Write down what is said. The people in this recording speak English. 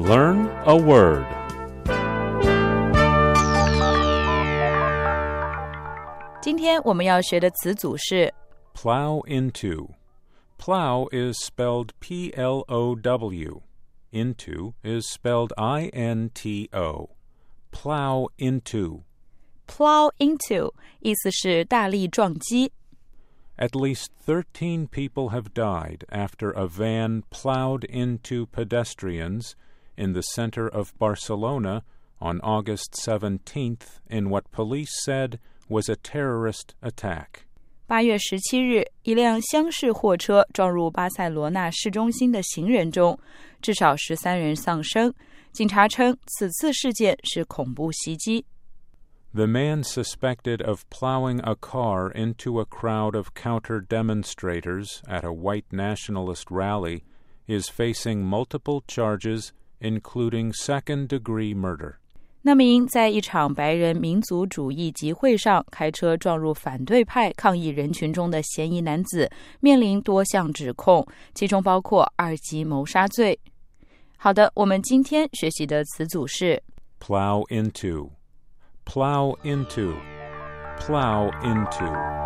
Learn a word. "今天我们要学的词组是 Plow into. Plow is spelled P-L-O-W. Into is spelled I-N-T-O. Plow into. plow into， 意思是大力撞击。 At least 13 people have died after a van plowed into pedestrians in the center of Barcelona on August 17th in what police said was a terrorist attack. 8月17日，一辆厢式货车撞入巴塞罗那市中心的行人中，至少13人丧生。警察称，此次事件是恐怖袭击。 The man suspected of plowing a car into a crowd of counter-demonstrators at a white nationalist rally is facing multiple charges, including second-degree murder. 那名在一场白人民族主义集会上开车撞入反对派抗议人群中的嫌疑男子，面临多项指控，其中包括2级谋杀罪。好的，我们今天学习的词组是 Plow into. Plow into. Plow into.